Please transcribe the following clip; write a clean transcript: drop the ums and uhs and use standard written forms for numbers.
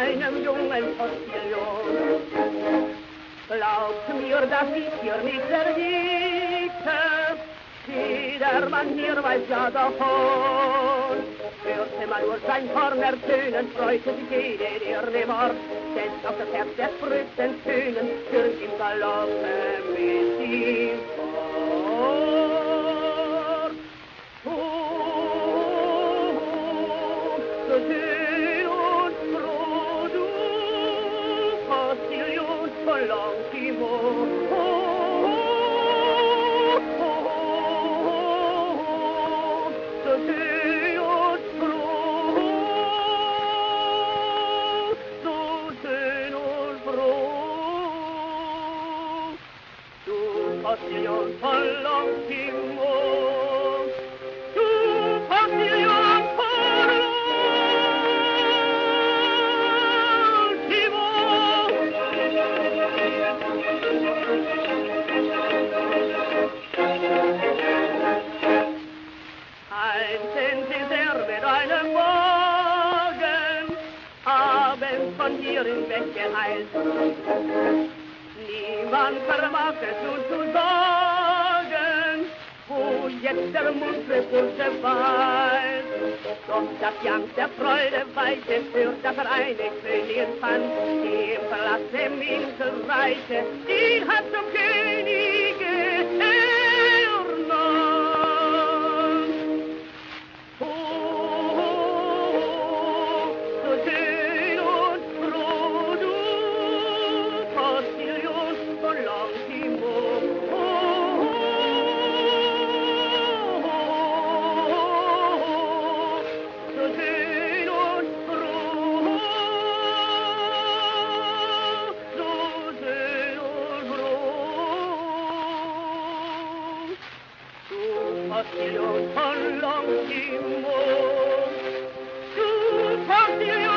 einem jungen Postillon. Glaubt mir, dass ich hier nicht erliege, jedermann hier weiß ja davon. Hörte man nur sein Horn ertönen, freute sich jede, der dem Ort, denn auf das Herz der frühesten Tönen führt im Galoppe mit ihm fort. So schön und froh, du Postillon, so longissimo. So schön und froh, so schön und froh, du Postillon, so longissimo, du Postillon, so mit einem Wagen, abends von hier hinweg geheilt. Niemand vermag es nun zu sagen, wo jetzt der muntre Bursche weilt. Doch das Jank der Freude weite für das eine Königin fand, die im Palast dem Inselreiche, die hat zum Könige ernannt. So schön und froh, du Postillon, so longissimo. So schön und froh, so schön und froh, du Postillon, so longissimo. Du Postillon.